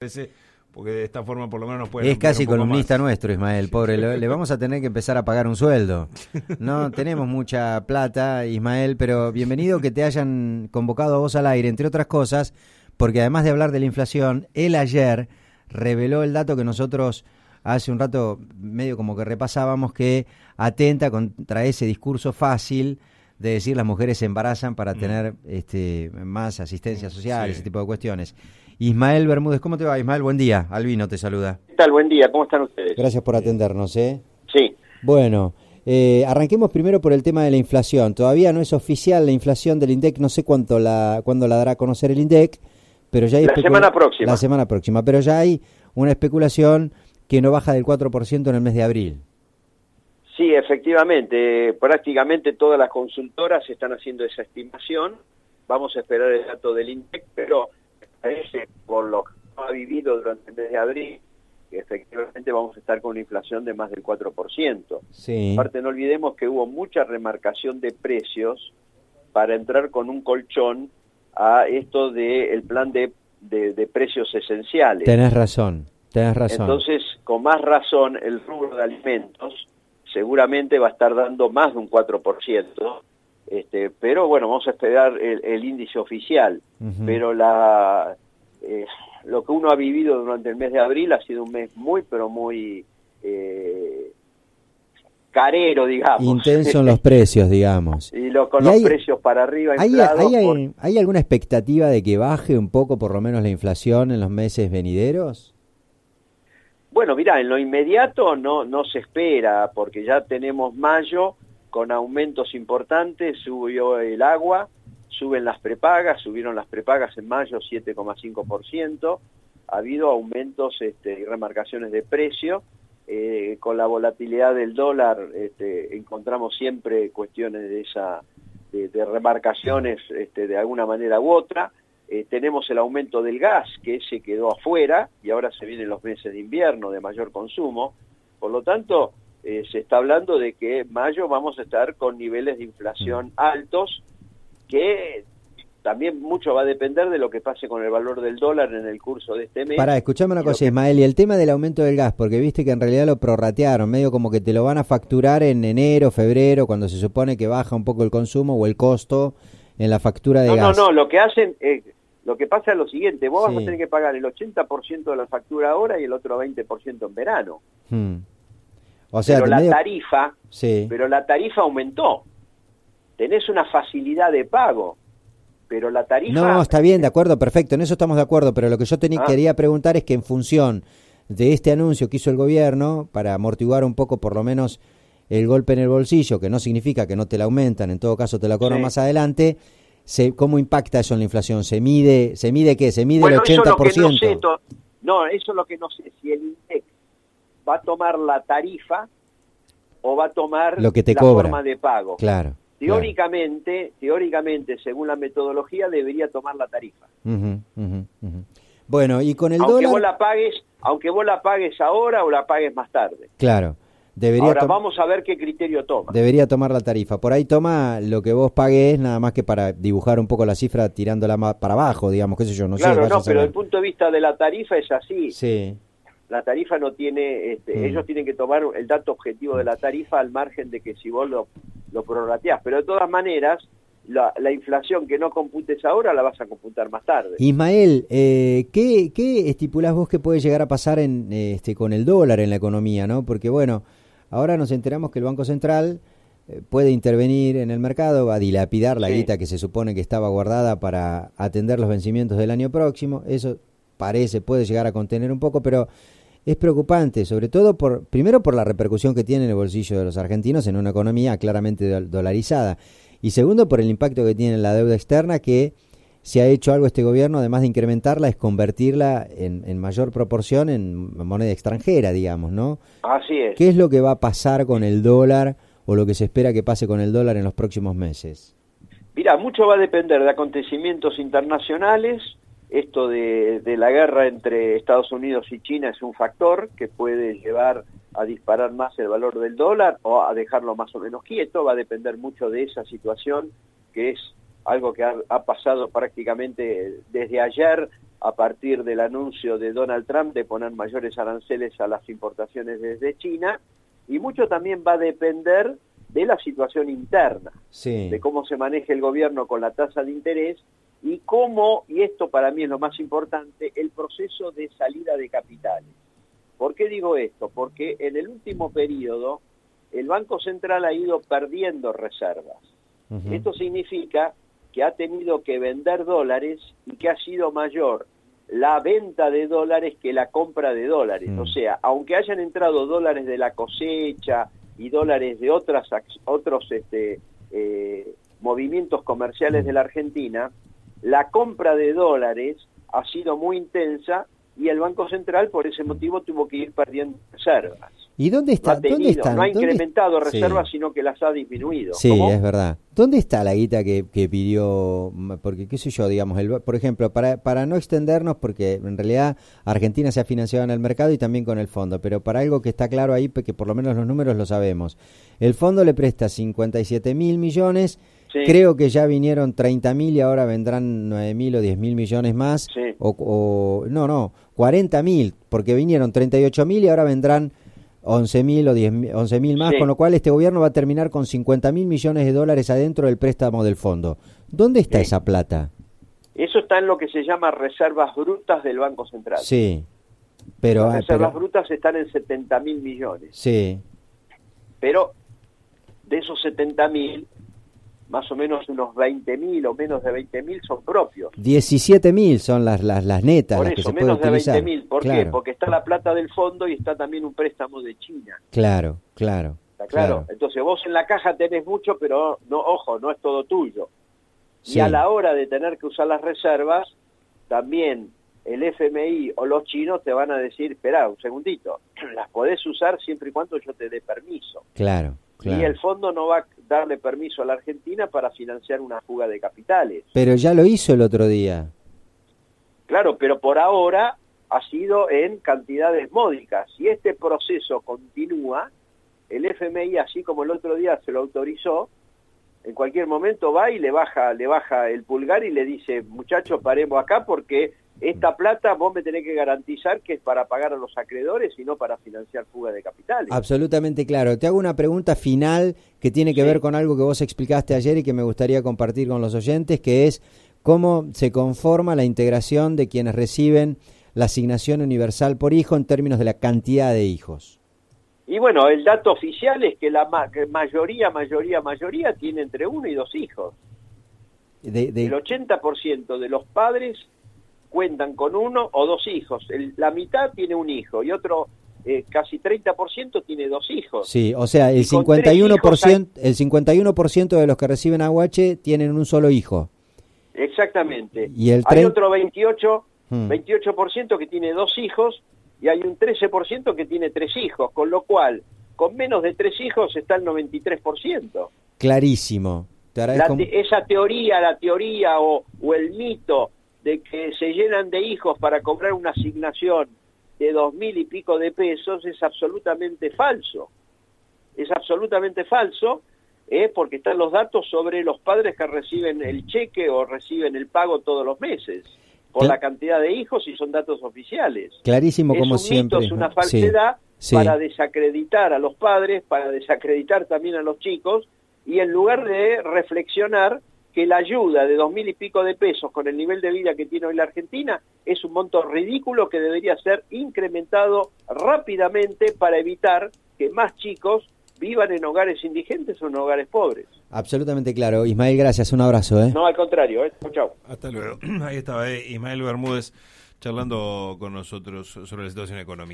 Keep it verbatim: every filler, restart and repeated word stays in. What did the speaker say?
porque de esta forma por lo menos nos pueden Es casi un poco columnista más. nuestro, Ismael, pobre, le, le vamos a tener que empezar a pagar un sueldo. No tenemos mucha plata, Ismael, pero bienvenido que te hayan convocado a vos al aire, entre otras cosas, porque además de hablar de la inflación, él ayer reveló el dato que nosotros hace un rato medio como que repasábamos, que atenta contra ese discurso fácil de decir las mujeres se embarazan para tener este, más asistencia social, sí. Ese tipo de cuestiones. Ismael Bermúdez, ¿cómo te va, Ismael? Buen día, Albino te saluda. ¿Qué tal? Buen día, ¿cómo están ustedes? Gracias por atendernos, ¿eh? Sí. Bueno, eh, arranquemos primero por el tema de la inflación. Todavía no es oficial la inflación del INDEC, no sé cuánto la, cuándo la dará a conocer el INDEC, pero ya hay... La semana próxima. La semana próxima, pero ya hay una especulación que no baja del cuatro por ciento en el mes de abril. Sí, efectivamente, prácticamente todas las consultoras están haciendo esa estimación. Vamos a esperar el dato del INDEC, pero parece, por lo que ha vivido durante el mes de abril, que efectivamente vamos a estar con una inflación de más del cuatro por ciento. Sí. Aparte, no olvidemos que hubo mucha remarcación de precios para entrar con un colchón a esto del plan de, de, de precios esenciales. Tenés razón, tenés razón. Entonces, con más razón, el rubro de alimentos seguramente va a estar dando más de un cuatro por ciento, este, pero bueno, vamos a esperar el, el índice oficial. Uh-huh. Pero la eh, lo que uno ha vivido durante el mes de abril ha sido un mes muy, pero muy eh, carero, digamos. Intenso en los precios, digamos. Y lo, con ¿Y los hay, precios para arriba ¿hay, inflados. Hay, por... ¿Hay alguna expectativa de que baje un poco, por lo menos, la inflación en los meses venideros? Bueno, mirá, en lo inmediato no, no se espera, porque ya tenemos mayo con aumentos importantes, subió el agua, suben las prepagas, subieron las prepagas en mayo siete coma cinco por ciento, ha habido aumentos este, y remarcaciones de precio, eh, con la volatilidad del dólar este, encontramos siempre cuestiones de, esa, de, de remarcaciones este, de alguna manera u otra. Eh, tenemos el aumento del gas, que ese quedó afuera, y ahora se vienen los meses de invierno de mayor consumo. Por lo tanto, eh, se está hablando de que en mayo vamos a estar con niveles de inflación altos, que también mucho va a depender de lo que pase con el valor del dólar en el curso de este mes. Pará, escuchame una cosa, que... Ismael, y el tema del aumento del gas, porque viste que en realidad lo prorratearon, medio como que te lo van a facturar en enero, febrero, cuando se supone que baja un poco el consumo o el costo en la factura de no, gas. No, no, lo que hacen... Eh, Lo que pasa es lo siguiente, vos sí. vas a tener que pagar el ochenta por ciento de la factura ahora y el otro veinte por ciento en verano. Hmm. O sea, pero la medio... tarifa, sí. pero la tarifa aumentó. Tenés una facilidad de pago, pero la tarifa... No, está bien, de acuerdo, perfecto, en eso estamos de acuerdo, pero lo que yo tenía, ah. quería preguntar es que en función de este anuncio que hizo el gobierno, para amortiguar un poco por lo menos el golpe en el bolsillo, que no significa que no te la aumentan, en todo caso te la cobran sí. más adelante... Se, ¿Cómo impacta eso en la inflación? ¿Se mide se mide qué? ¿Se mide bueno, el ochenta por ciento? Eso no, sé, to, no, eso es lo que no sé. Si el INDEC va a tomar la tarifa o va a tomar lo que te la cobra. forma de pago. Claro. Teóricamente, claro. teóricamente, según la metodología, debería tomar la tarifa. Uh-huh, uh-huh, uh-huh. Bueno, y con el aunque dólar... Vos la pagues, aunque vos la pagues ahora o la pagues más tarde. Claro. Debería Ahora tom- vamos a ver qué criterio toma. Debería tomar la tarifa. Por ahí toma lo que vos pagues, nada más que para dibujar un poco la cifra tirándola más para abajo, digamos, qué sé yo, no claro, sé. Claro, no, pero desde el punto de vista de la tarifa es así. Sí. La tarifa no tiene, este, mm. ellos tienen que tomar el dato objetivo de la tarifa al margen de que si vos lo, lo prorrateás. Pero de todas maneras, la, la inflación que no computes ahora la vas a computar más tarde. Ismael, eh, ¿qué, qué estipulás vos que puede llegar a pasar en, este, con el dólar en la economía, no? Porque bueno... Ahora nos enteramos que el Banco Central eh, puede intervenir en el mercado, va a dilapidar la sí. guita que se supone que estaba guardada para atender los vencimientos del año próximo. Eso parece, puede llegar a contener un poco, pero es preocupante, sobre todo por, primero por la repercusión que tiene en el bolsillo de los argentinos en una economía claramente dolarizada. Y segundo, por el impacto que tiene en la deuda externa, que si ha hecho algo este gobierno, además de incrementarla, es convertirla en, en mayor proporción en moneda extranjera, digamos, ¿no? Así es. ¿Qué es lo que va a pasar con el dólar o lo que se espera que pase con el dólar en los próximos meses? Mira, mucho va a depender de acontecimientos internacionales. Esto de, de la guerra entre Estados Unidos y China es un factor que puede llevar a disparar más el valor del dólar o a dejarlo más o menos quieto. Va a depender mucho de esa situación, que es algo que ha, ha pasado prácticamente desde ayer, a partir del anuncio de Donald Trump de poner mayores aranceles a las importaciones desde China, y mucho también va a depender de la situación interna, sí. de cómo se maneja el gobierno con la tasa de interés y cómo, y esto para mí es lo más importante, el proceso de salida de capitales. ¿Por qué digo esto? Porque en el último periodo el Banco Central ha ido perdiendo reservas. Uh-huh. Esto significa que ha tenido que vender dólares y que ha sido mayor la venta de dólares que la compra de dólares. Mm. O sea, aunque hayan entrado dólares de la cosecha y dólares de otras otros este, eh, movimientos comerciales de la Argentina, la compra de dólares ha sido muy intensa y el Banco Central por ese motivo tuvo que ir perdiendo reservas. ¿Y dónde está? No ha, tenido, ¿Dónde están? no ha incrementado ¿Dónde? reservas, sí. sino que las ha disminuido. Sí, ¿Cómo? es verdad. ¿Dónde está la guita que, que pidió? Porque, qué sé yo, digamos, el, por ejemplo, para, para no extendernos, porque en realidad Argentina se ha financiado en el mercado y también con el fondo, pero para algo que está claro ahí, que por lo menos los números lo sabemos. El fondo le presta cincuenta y siete mil millones, sí. Creo que ya vinieron treinta mil y ahora vendrán nueve mil o diez mil millones más, sí. o, o no, no, cuarenta mil, porque vinieron treinta y ocho mil y ahora vendrán once mil o once mil más, sí. Con lo cual este gobierno va a terminar con cincuenta mil millones de dólares adentro del préstamo del fondo. ¿Dónde está sí. esa plata? Eso está en lo que se llama reservas brutas del Banco Central. Sí, pero... Las reservas pero... brutas están en setenta mil millones. Sí. Pero de esos setenta mil, más o menos unos veinte mil o menos de veinte mil son propios. diecisiete mil son las, las, las netas, Por las eso, que se menos puede utilizar. de veinte mil. ¿Por claro. qué? Porque está la plata del fondo y está también un préstamo de China. Claro, claro. ¿Está claro? claro. Entonces vos en la caja tenés mucho, pero no, ojo, no es todo tuyo. Sí. Y a la hora de tener que usar las reservas, también el F M I o los chinos te van a decir, espera un segundito, las podés usar siempre y cuando yo te dé permiso. Claro. Claro. Y el fondo no va a darle permiso a la Argentina para financiar una fuga de capitales. Pero ya lo hizo el otro día. Claro, pero por ahora ha sido en cantidades módicas. Si este proceso continúa, el F M I, así como el otro día se lo autorizó, en cualquier momento va y le baja, le baja el pulgar y le dice, muchachos, paremos acá porque esta plata vos me tenés que garantizar que es para pagar a los acreedores y no para financiar fuga de capitales. Absolutamente claro. Te hago una pregunta final que tiene que sí. ver con algo que vos explicaste ayer y que me gustaría compartir con los oyentes, que es cómo se conforma la integración de quienes reciben la asignación universal por hijo en términos de la cantidad de hijos. Y bueno, el dato oficial es que la ma- que mayoría, mayoría, mayoría tiene entre uno y dos hijos. De, de... El ochenta por ciento de los padres cuentan con uno o dos hijos. El, la mitad tiene un hijo y otro eh, casi treinta por ciento tiene dos hijos. Sí, o sea, el cincuenta y uno por ciento, hay... el cincuenta y uno por ciento de los que reciben aguache tienen un solo hijo. Exactamente. Y el Hay tre... otro veintiocho, hmm. veintiocho por ciento que tiene dos hijos y hay un trece por ciento que tiene tres hijos, con lo cual, con menos de tres hijos está el noventa y tres por ciento. Clarísimo. Te agradezco... la te- esa teoría, la teoría o, o el mito de que se llenan de hijos para cobrar una asignación de dos mil y pico de pesos es absolutamente falso. Es absolutamente falso, eh, porque están los datos sobre los padres que reciben el cheque o reciben el pago todos los meses, por la cantidad de hijos y son datos oficiales. Clarísimo, como es un siempre. Mito, es una falsedad sí, sí. para desacreditar a los padres, para desacreditar también a los chicos, y en lugar de reflexionar que la ayuda de dos mil y pico de pesos con el nivel de vida que tiene hoy la Argentina es un monto ridículo que debería ser incrementado rápidamente para evitar que más chicos vivan en hogares indigentes o en hogares pobres. Absolutamente claro. Ismael, gracias. Un abrazo. ¿eh? No, al contrario. ¿eh? Chau. Hasta luego. Ahí estaba eh, Ismael Bermúdez charlando con nosotros sobre la situación económica.